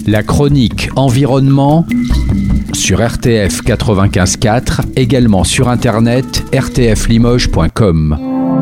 La chronique environnement sur RTF 95.4, également sur internet rtflimoges.com.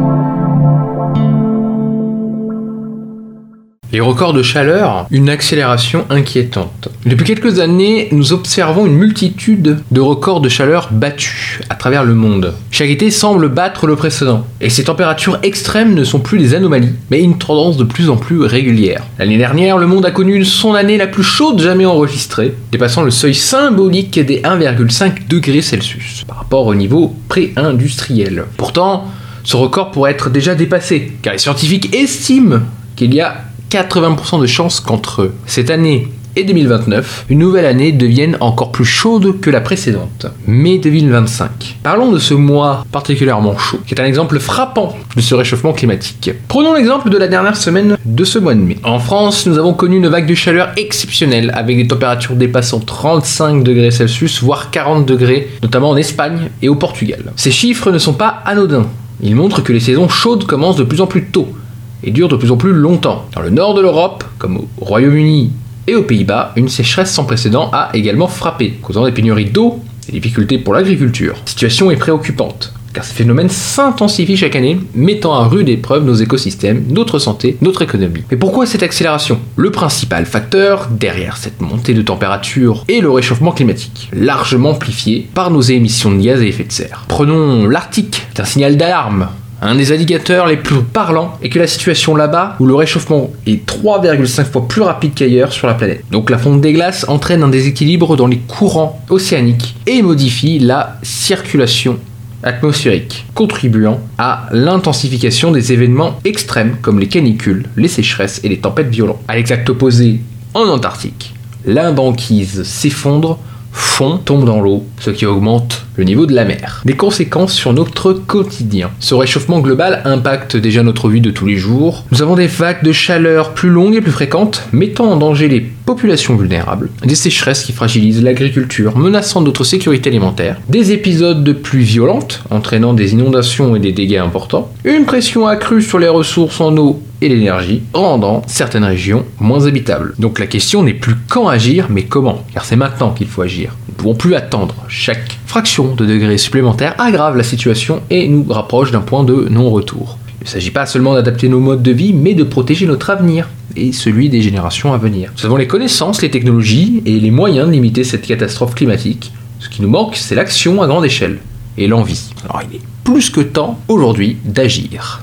Les records de chaleur, une accélération inquiétante. Depuis quelques années, nous observons une multitude de records de chaleur battus à travers le monde. Chaque été semble battre le précédent, et ces températures extrêmes ne sont plus des anomalies, mais une tendance de plus en plus régulière. L'année dernière, le monde a connu son année la plus chaude jamais enregistrée, dépassant le seuil symbolique des 1,5 degrés Celsius, par rapport au niveau pré-industriel. Pourtant, ce record pourrait être déjà dépassé, car les scientifiques estiment qu'il y a 80% de chances qu'entre cette année et 2029, une nouvelle année devienne encore plus chaude que la précédente, mai 2025. Parlons de ce mois particulièrement chaud, qui est un exemple frappant de ce réchauffement climatique. Prenons l'exemple de la dernière semaine de ce mois de mai. En France, nous avons connu une vague de chaleur exceptionnelle, avec des températures dépassant 35 degrés Celsius, voire 40 degrés, notamment en Espagne et au Portugal. Ces chiffres ne sont pas anodins. Ils montrent que les saisons chaudes commencent de plus en plus tôt, et dure de plus en plus longtemps. Dans le nord de l'Europe, comme au Royaume-Uni et aux Pays-Bas, une sécheresse sans précédent a également frappé, causant des pénuries d'eau et des difficultés pour l'agriculture. La situation est préoccupante, car ces phénomènes s'intensifient chaque année, mettant à rude épreuve nos écosystèmes, notre santé, notre économie. Mais pourquoi cette accélération ? Le principal facteur derrière cette montée de température est le réchauffement climatique, largement amplifié par nos émissions de gaz à effet de serre. Prenons l'Arctique, c'est un signal d'alarme. Un des indicateurs les plus parlants est que la situation là-bas, où le réchauffement est 3,5 fois plus rapide qu'ailleurs sur la planète. Donc la fonte des glaces entraîne un déséquilibre dans les courants océaniques et modifie la circulation atmosphérique, contribuant à l'intensification des événements extrêmes comme les canicules, les sécheresses et les tempêtes violentes. À l'exact opposé, en Antarctique, la banquise s'effondre, fond, tombe dans l'eau, ce qui augmente le niveau de la mer. Des conséquences sur notre quotidien. Ce réchauffement global impacte déjà notre vie de tous les jours. Nous avons des vagues de chaleur plus longues et plus fréquentes, mettant en danger les populations vulnérables, des sécheresses qui fragilisent l'agriculture, menaçant notre sécurité alimentaire, des épisodes de pluies violentes, entraînant des inondations et des dégâts importants, une pression accrue sur les ressources en eau et l'énergie, rendant certaines régions moins habitables. Donc la question n'est plus quand agir, mais comment, car c'est maintenant qu'il faut agir. Nous ne pouvons plus attendre. Chaque fraction de degrés supplémentaires aggrave la situation et nous rapproche d'un point de non-retour. Il ne s'agit pas seulement d'adapter nos modes de vie, mais de protéger notre avenir et celui des générations à venir. Nous avons les connaissances, les technologies et les moyens de limiter cette catastrophe climatique. Ce qui nous manque, c'est l'action à grande échelle et l'envie. Alors il est plus que temps aujourd'hui d'agir.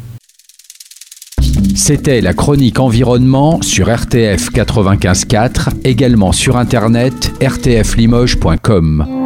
C'était la chronique environnement sur RTF 95.4, également sur internet rtflimoges.com.